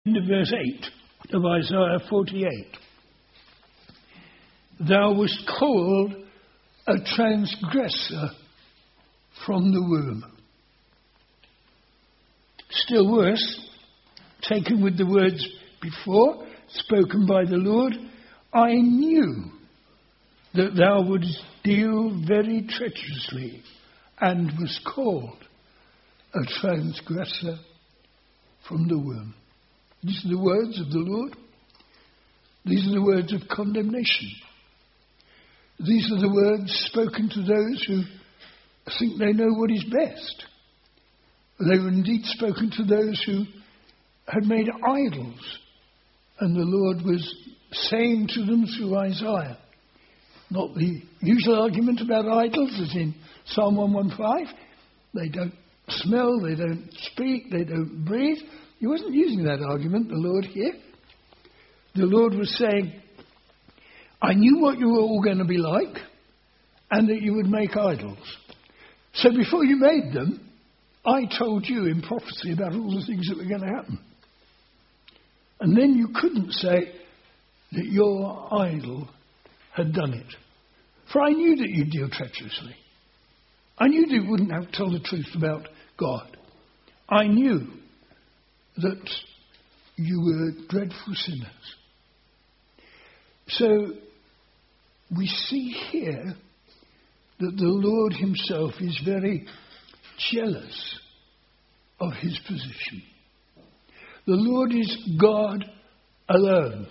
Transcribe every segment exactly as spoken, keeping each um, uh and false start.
End of verse eight of Isaiah forty-eight. Thou wast called a transgressor from the womb. Still worse, taken with the words before, spoken by the Lord, I knew that thou wouldst deal very treacherously, and was called a transgressor from the womb. These are the words of the Lord. These are the words of condemnation. These are the words spoken to those who think they know what is best. They were indeed spoken to those who had made idols. And the Lord was saying to them through Isaiah, not the usual argument about idols as in Psalm one fifteen. They don't smell, they don't speak, they don't breathe. He wasn't using that argument, the Lord, here. The Lord was saying, I knew what you were all going to be like, and that you would make idols. So before you made them, I told you in prophecy about all the things that were going to happen. And then you couldn't say that your idol had done it. For I knew that you'd deal treacherously. I knew that you wouldn't have to tell the truth about God. I knew that you were dreadful sinners. So we see here that the Lord himself is very jealous of his position. The Lord is God alone.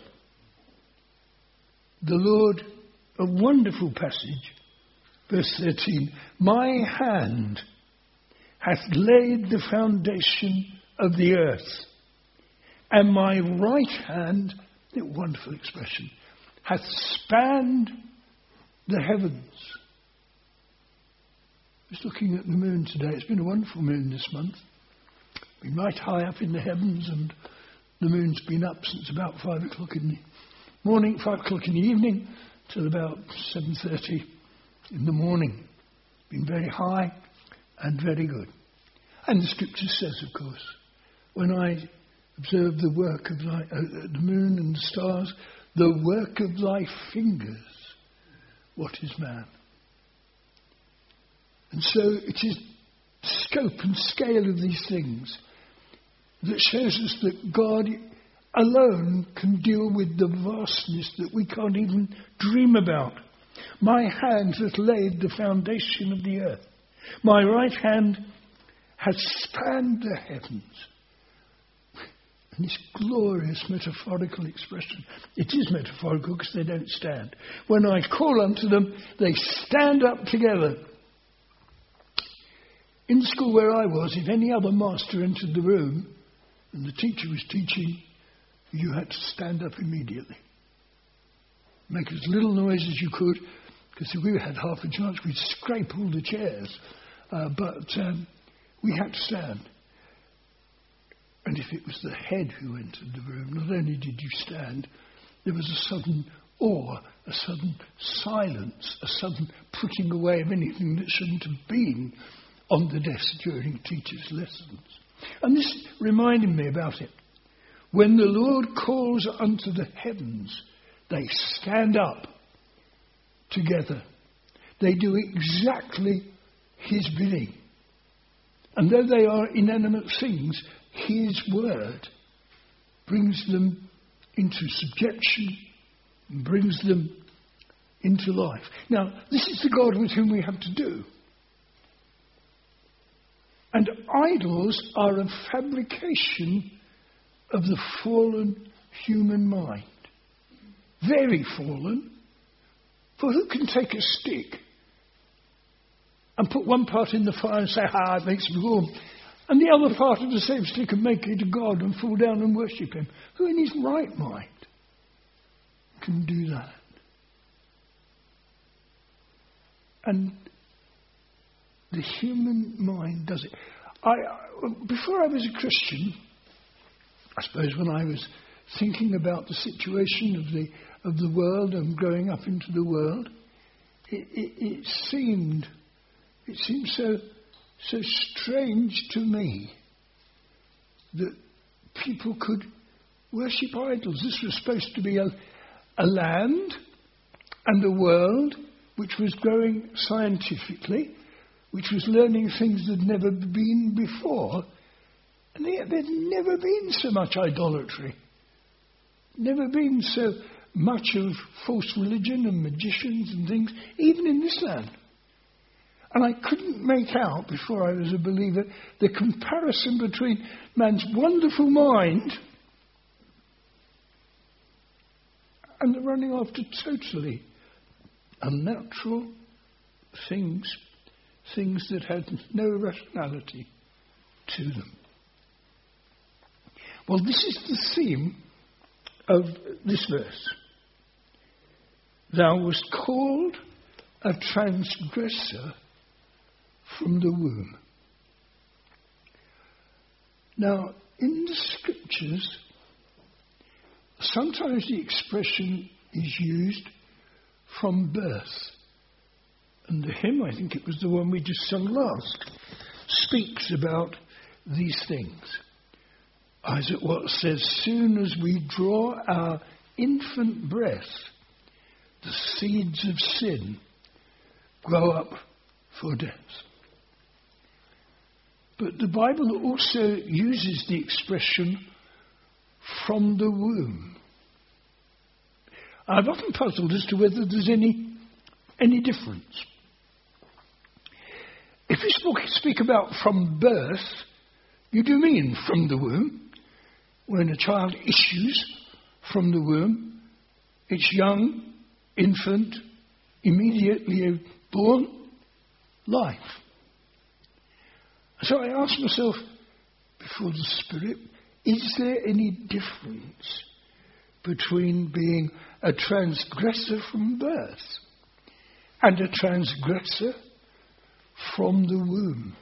The Lord, a wonderful passage, verse thirteen, my hand hath laid the foundation of the earth, and my right hand, a wonderful expression, hath spanned the heavens. I was looking at the moon today. It's been a wonderful moon this month. Been right high up in the heavens, and the moon's been up since about five o'clock in the morning, five o'clock in the evening, till about seven thirty in the morning. Been very high and very good. And the scripture says, of course, when I observe the work of thy, uh, the moon and the stars, the work of thy fingers, what is man? And so it is scope and scale of these things that shows us that God alone can deal with the vastness that we can't even dream about. My hand hath laid the foundation of the earth. My right hand hath spanned the heavens. And this glorious metaphorical expression. It is metaphorical because they don't stand. When I call unto them, they stand up together. In the school where I was, if any other master entered the room and the teacher was teaching, you had to stand up immediately. Make as little noise as you could, because if we had half a chance, we'd scrape all the chairs. Uh, but um, we had to stand. And if it was the head who entered the room, not only did you stand, there was a sudden awe, a sudden silence, a sudden putting away of anything that shouldn't have been on the desk during teachers' lessons. And this reminded me about it. When the Lord calls unto the heavens, they stand up together. They do exactly his bidding. And though they are inanimate things, his word brings them into subjection, and brings them into life. Now, this is the God with whom we have to do. And idols are a fabrication of the fallen human mind. Very fallen. For who can take a stick and put one part in the fire and say, ah, it makes me warm, and the other part of the same stick and make it a god and fall down and worship him? Who in his right mind can do that? And the human mind does it. I, before I was a Christian, I suppose when I was thinking about the situation of the of the world and growing up into the world, it, it, it seemed it seemed so so strange to me that people could worship idols. This was supposed to be a, a land and a world which was growing scientifically, which was learning things that had never been before. And yet there'd never been so much idolatry. Never been so much of false religion and magicians and things, even in this land. And I couldn't make out, before I was a believer, the comparison between man's wonderful mind and the running after totally unnatural things, things that had no rationality to them. Well, this is the theme of this verse. Thou wast called a transgressor from the womb. Now, in the scriptures, sometimes the expression is used from birth. And the hymn, I think it was the one we just sung last, speaks about these things. Isaac Watts says, soon as we draw our infant breath, the seeds of sin grow up for death. But the Bible also uses the expression from the womb. I've often puzzled as to whether there's any any difference. If you speak, speak about from birth, you do mean from the womb. When a child issues from the womb, it's young, infant, immediately born, life. So I asked myself, before the Spirit, is there any difference between being a transgressor from birth and a transgressor from the womb?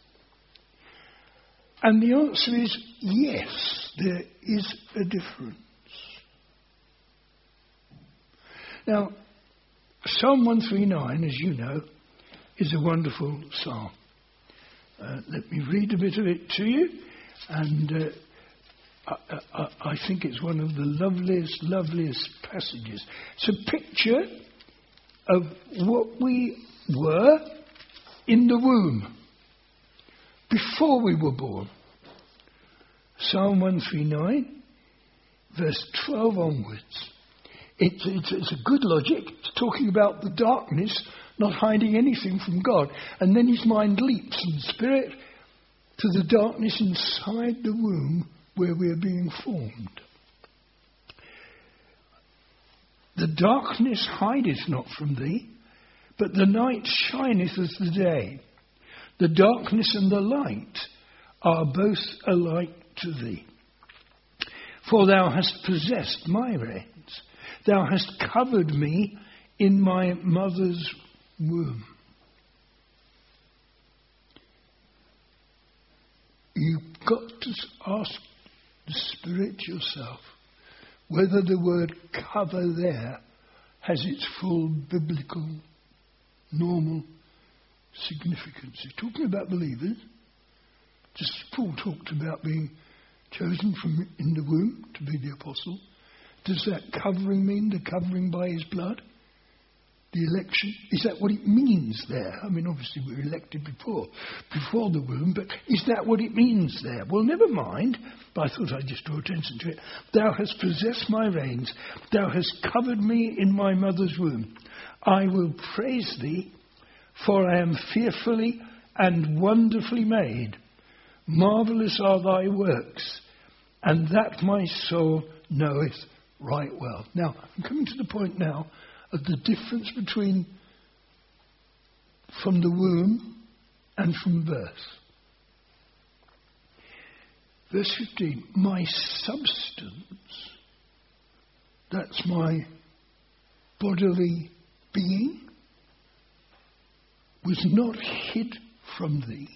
And the answer is yes, there is a difference. Now, Psalm one thirty-nine, as you know, is a wonderful psalm. Uh, let me read a bit of it to you, and uh, I, I, I think it's one of the loveliest, loveliest passages. It's a picture of what we were in the womb, before we were born. Psalm one thirty-nine, verse twelve onwards. It, it's, it's a good logic. It's talking about the darkness not hiding anything from God. And then his mind leaps in spirit to the darkness inside the womb where we are being formed. The darkness hideth not from thee, but the night shineth as the day. The darkness and the light are both alike to thee. For thou hast possessed my reins. Thou hast covered me in my mother's womb. You've got to ask the Spirit yourself whether the word cover there has its full biblical, normal significance. He's talking about believers. Just as Paul talked about being chosen from in the womb to be the apostle. Does that covering mean the covering by his blood? The election? Is that what it means there? I mean, obviously we were elected before, before the womb, but is that what it means there? Well, never mind, but I thought I'd just draw attention to it. Thou hast possessed my reins. Thou hast covered me in my mother's womb. I will praise thee, for I am fearfully and wonderfully made. Marvellous are thy works, and that my soul knoweth right well. Now, I'm coming to the point now of the difference between from the womb and from birth. Verse fifteen, my substance, that's my bodily being, was not hid from thee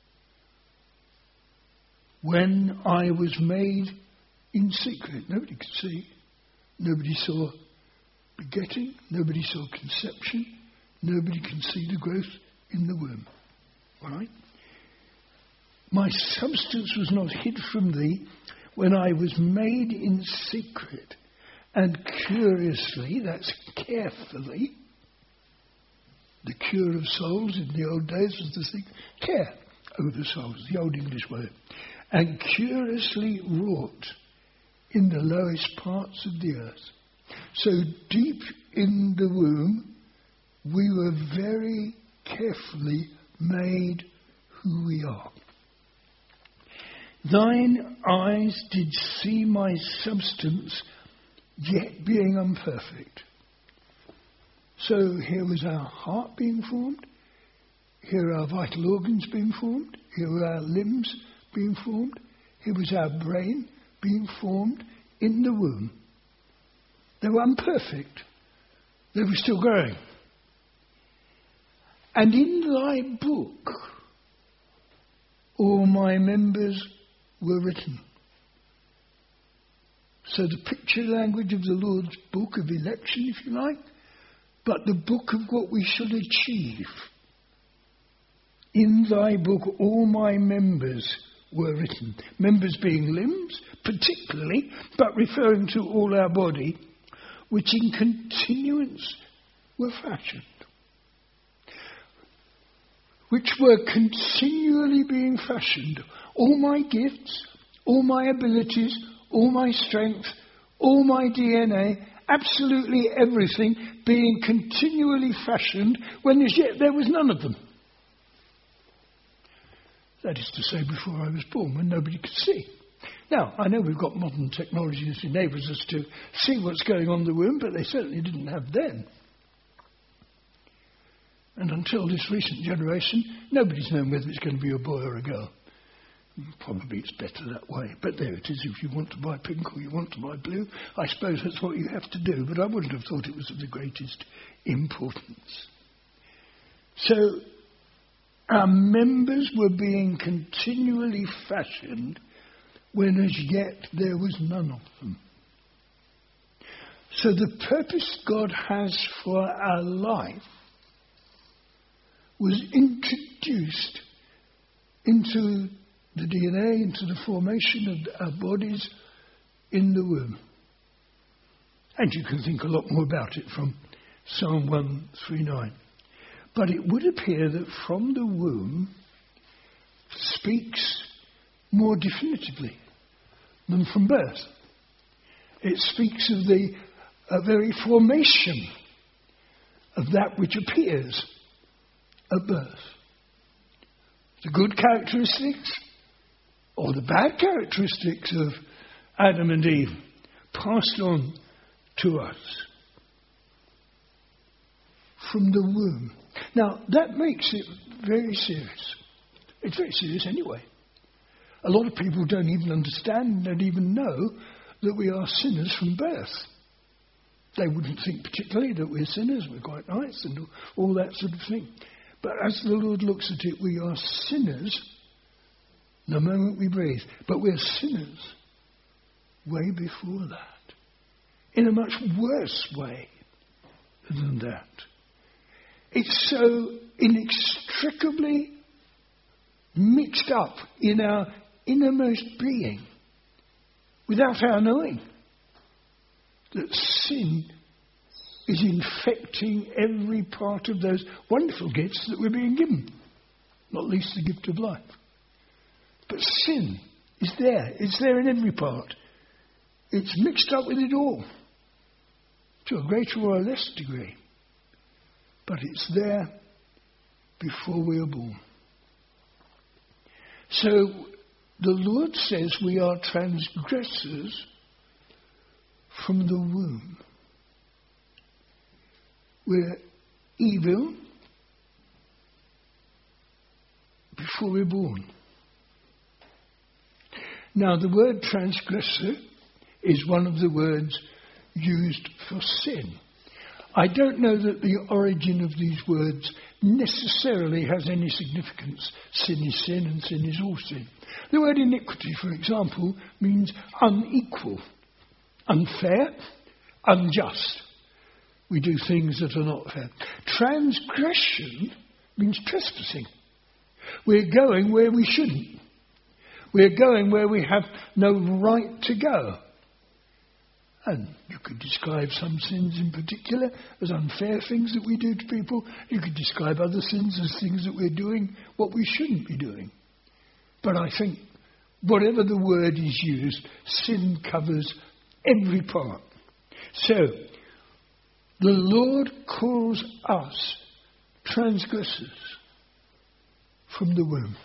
when I was made in secret. Nobody could see. Nobody saw begetting. Nobody saw conception. Nobody can see the growth in the womb. All right? My substance was not hid from thee when I was made in secret and curiously, that's carefully, the cure of souls in the old days was the thing, care over souls, the old English word, and curiously wrought in the lowest parts of the earth. So deep in the womb, we were very carefully made who we are. Thine eyes did see my substance, yet being imperfect. So here was our heart being formed, here are our vital organs being formed, here were our limbs being formed, here was our brain being formed in the womb. They were imperfect. They were still growing. And in thy book, all my members were written. So the picture language of the Lord's book of election, if you like, but the book of what we should achieve. In thy book, all my members were written. Members being limbs, particularly, but referring to all our body, which in continuance were fashioned. Which were continually being fashioned. All my gifts, all my abilities, all my strength, all my D N A, absolutely everything being continually fashioned when as yet there was none of them. That is to say, before I was born, when nobody could see. Now, I know we've got modern technology that enables us to see what's going on in the womb, but they certainly didn't have then. And until this recent generation, nobody's known whether it's going to be a boy or a girl. Probably it's better that way. But there it is. If you want to buy pink or you want to buy blue, I suppose that's what you have to do. But I wouldn't have thought it was of the greatest importance. So our members were being continually fashioned when as yet there was none of them. So the purpose God has for our life was introduced into the D N A, into the formation of our bodies in the womb. And you can think a lot more about it from Psalm one thirty-nine. But it would appear that from the womb speaks more definitively than from birth. It speaks of the uh, very formation of that which appears at birth. The good characteristics or the bad characteristics of Adam and Eve passed on to us from the womb. Now, that makes it very serious. It's very serious anyway. A lot of people don't even understand, don't even know that we are sinners from birth. They wouldn't think particularly that we're sinners, we're quite nice and all that sort of thing. But as the Lord looks at it, we are sinners the moment we breathe. But we're sinners way before that. In a much worse way than that. It's so inextricably mixed up in our innermost being, without our knowing, that sin is infecting every part of those wonderful gifts that we're being given, not least the gift of life. But sin is there. It's there in every part. It's mixed up with it all, to a greater or a less degree. But it's there before we are born. So the Lord says we are transgressors from the womb. We're evil before we're born. Now, the word transgressor is one of the words used for sin. I don't know that the origin of these words necessarily has any significance. Sin is sin and sin is all sin. The word iniquity, for example, means unequal, unfair, unjust. We do things that are not fair. Transgression means trespassing. We're going where we shouldn't. We're going where we have no right to go. And you could describe some sins in particular as unfair things that we do to people. You could describe other sins as things that we're doing what we shouldn't be doing. But I think whatever the word is used, sin covers every part. So, the Lord calls us transgressors from the womb.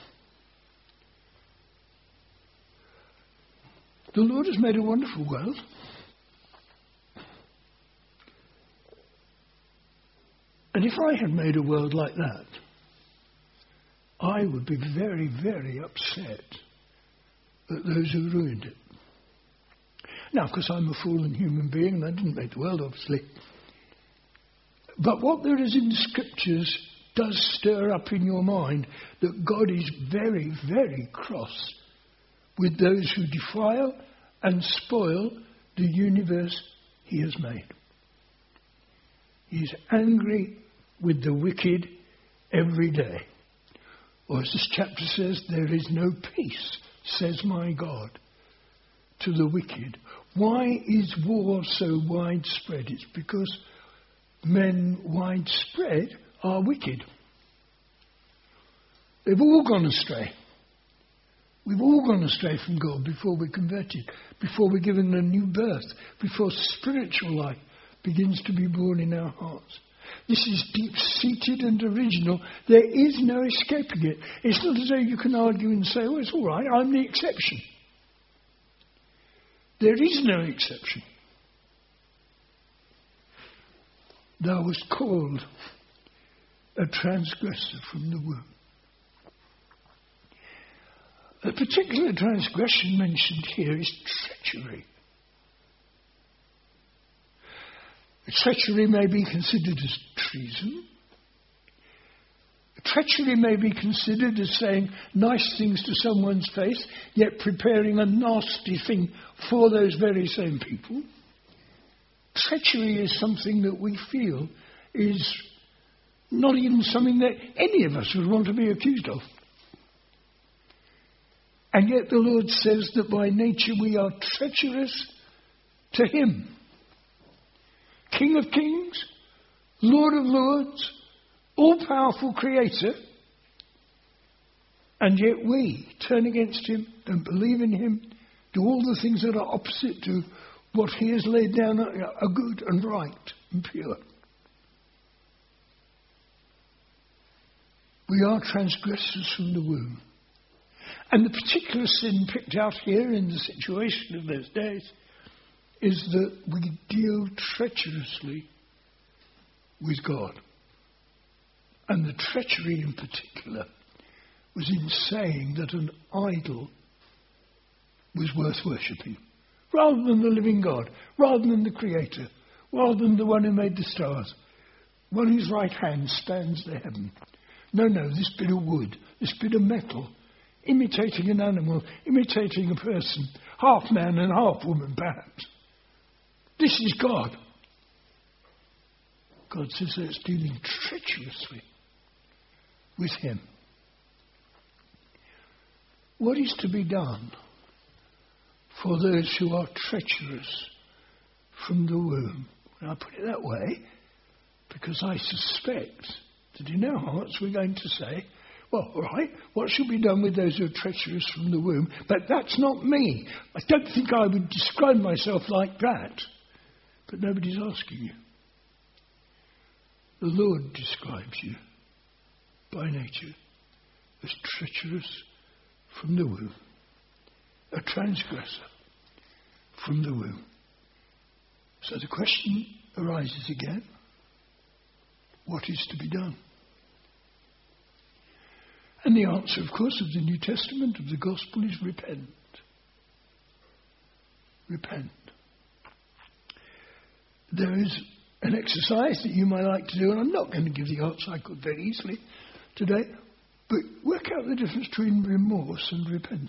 The Lord has made a wonderful world. And if I had made a world like that, I would be very, very upset at those who ruined it. Now, of course, I'm a fallen human being, and I didn't make the world, obviously. But what there is in the Scriptures does stir up in your mind that God is very, very cross with those who defile and spoil the universe he has made. He is angry with the wicked every day. Or as this chapter says, there is no peace, says my God, to the wicked. Why is war so widespread? It's because men widespread are wicked. They've all gone astray. We've all gone astray from God before we're converted, before we're given a new birth, before spiritual life begins to be born in our hearts. This is deep-seated and original. There is no escaping it. It's not as though you can argue and say, oh, it's all right, I'm the exception. There is no exception. Thou wast called a transgressor from the womb. A particular transgression mentioned here is treachery. Treachery may be considered as treason. Treachery may be considered as saying nice things to someone's face, yet preparing a nasty thing for those very same people. Treachery is something that we feel is not even something that any of us would want to be accused of. And yet the Lord says that by nature we are treacherous to him. King of kings, Lord of lords, all-powerful creator, and yet we turn against him, don't believe in him, do all the things that are opposite to what he has laid down are good and right and pure. We are transgressors from the womb. And the particular sin picked out here in the situation of those days is that we deal treacherously with God. And the treachery in particular was in saying that an idol was worth worshipping, rather than the living God, rather than the Creator, rather than the one who made the stars, one whose right hand spans the heaven. No, no, this bit of wood, this bit of metal, imitating an animal, imitating a person, half man and half woman perhaps. This is God. God says that it's dealing treacherously with him. What is to be done for those who are treacherous from the womb? And I put it that way because I suspect that in our hearts we're going to say, well, all right, what should be done with those who are treacherous from the womb? But that's not me. I don't think I would describe myself like that. But nobody's asking you. The Lord describes you by nature as treacherous from the womb, a transgressor from the womb. So the question arises again, what is to be done? And the answer, of course, of the New Testament, of the Gospel is repent. Repent. There is an exercise that you might like to do, and I'm not going to give the answer, I could very easily today, but work out the difference between remorse and repentance.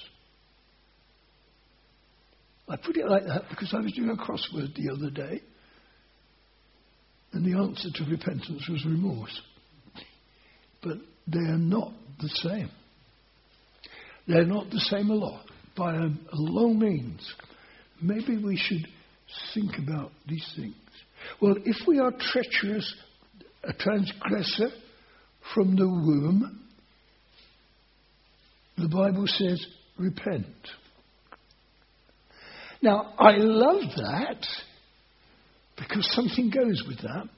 I put it like that because I was doing a crossword the other day, and the answer to repentance was remorse. But they are not the same. They're not the same a lot, by a, a long means. Maybe we should think about these things. Well, if we are treacherous, a transgressor from the womb, the Bible says, repent. Now, I love that because something goes with that.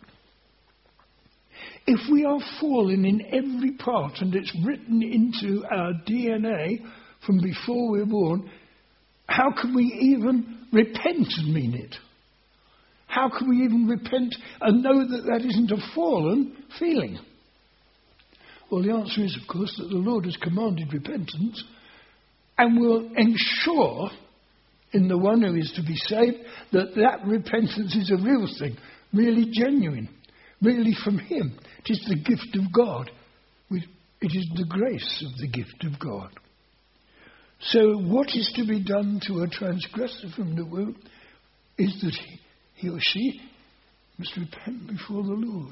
If we are fallen in every part and it's written into our D N A from before we're born, how can we even repent and mean it? How can we even repent and know that that isn't a fallen feeling? Well, the answer is, of course, that the Lord has commanded repentance and will ensure in the one who is to be saved that that repentance is a real thing, really genuine, really from him. It is the gift of God. It is the grace of the gift of God. So what is to be done to a transgressor from the womb is that he, he or she must repent before the Lord.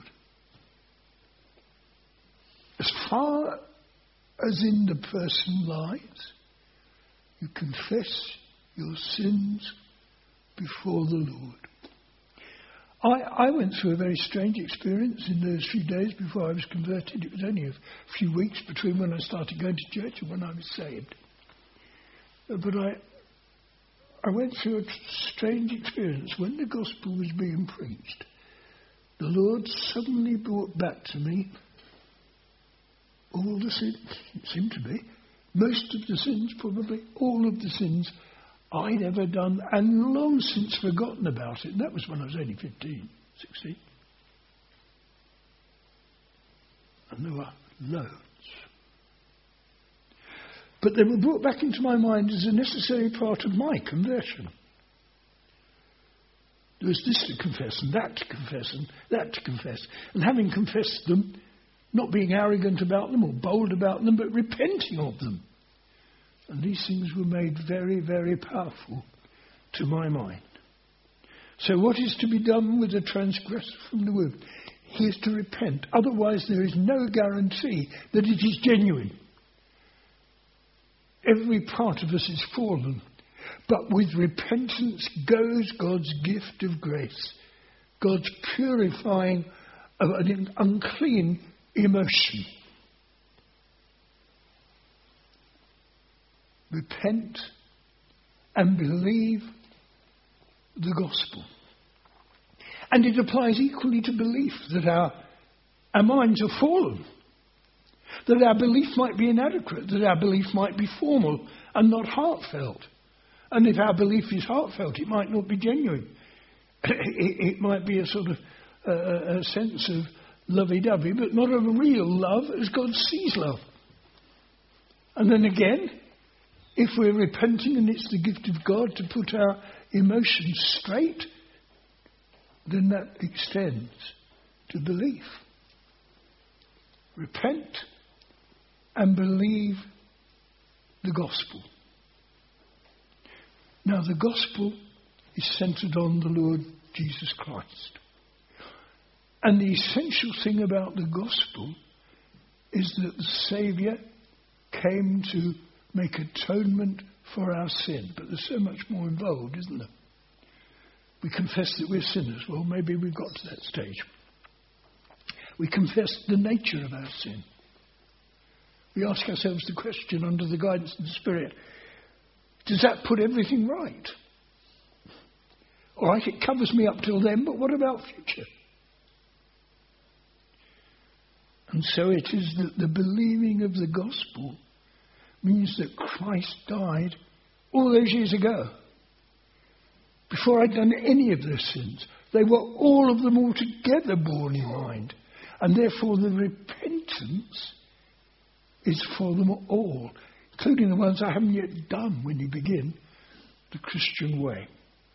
As far as in the person lies, you confess your sins before the Lord. I, I went through a very strange experience in those few days before I was converted. It was only a few weeks between when I started going to church and when I was saved. But I, I went through a strange experience. When the gospel was being preached, the Lord suddenly brought back to me all the sins, it seemed to be, most of the sins probably, all of the sins I'd ever done and long since forgotten about it. And that was when I was only fifteen, sixteen. And there were loads. But they were brought back into my mind as a necessary part of my conversion. There was this to confess and that to confess and that to confess. And having confessed them, not being arrogant about them or bold about them, but repenting of them. And these things were made very, very powerful to my mind. So what is to be done with a transgressor from the womb? He is to repent. Otherwise there is no guarantee that it is genuine. Every part of us is fallen. But with repentance goes God's gift of grace. God's purifying of an unclean emotion. Repent and believe the gospel. And it applies equally to belief that our, our minds are fallen. That our belief might be inadequate. That our belief might be formal and not heartfelt. And if our belief is heartfelt, it might not be genuine. It, it might be a sort of uh, a sense of lovey-dovey, but not a real love as God sees love. And then again, if we're repenting and it's the gift of God to put our emotions straight, then that extends to belief. Repent and believe the gospel. Now, the gospel is centered on the Lord Jesus Christ. And the essential thing about the gospel is that the Saviour came to make atonement for our sin. But there's so much more involved, isn't there? We confess that we're sinners. Well, maybe we've got to that stage. We confess the nature of our sin. We ask ourselves the question under the guidance of the Spirit, does that put everything right? All right, it covers me up till then, but what about future? And so it is that the believing of the gospel means that Christ died all those years ago. Before I'd done any of those sins. They were all of them altogether borne in mind. And therefore the repentance is for them all, including the ones I haven't yet done when you begin the Christian way.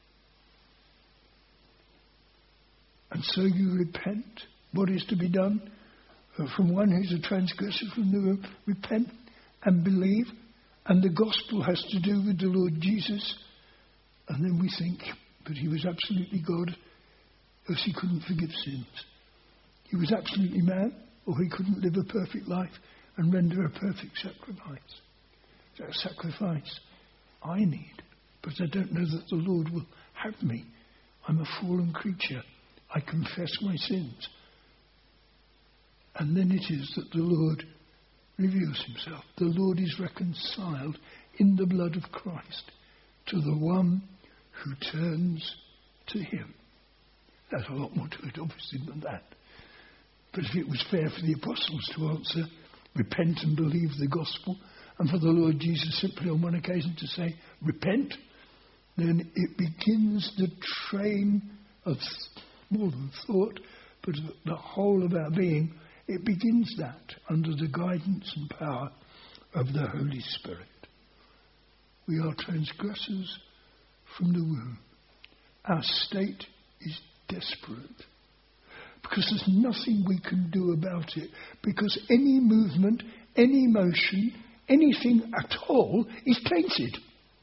And so you repent. What is to be done? Uh, from one who's a transgressor from the womb, repent and believe. And the gospel has to do with the Lord Jesus. And then we think, but he was absolutely God, else he couldn't forgive sins. He was absolutely man, or he couldn't live a perfect life and render a perfect sacrifice. that sacrifice I need. But I don't know that the Lord will have me. I'm a fallen creature. I confess my sins. And then it is that the Lord reveals himself. The Lord is reconciled in the blood of Christ to the one who turns to him. There's a lot more to it, obviously, than that. But if it was fair for the apostles to answer, repent and believe the gospel, and for the Lord Jesus simply on one occasion to say, repent, then it begins the train of more than thought, but the whole of our being. It begins that under the guidance and power of the Holy Spirit. We are transgressors from the womb. Our state is desperate because there's nothing we can do about it, because any movement, any motion, anything at all is tainted.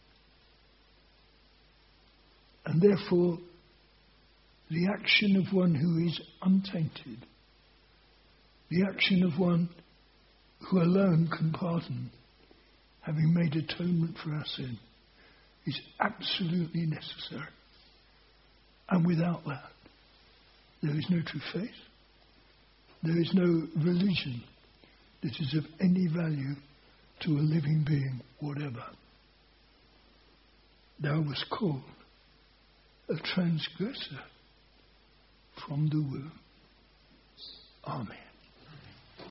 And therefore, the action of one who is untainted, the action of one who alone can pardon, having made atonement for our sin, is absolutely necessary. And without that, there is no true faith. There is no religion that is of any value to a living being, whatever. Thou wast called a transgressor from the womb. Amen.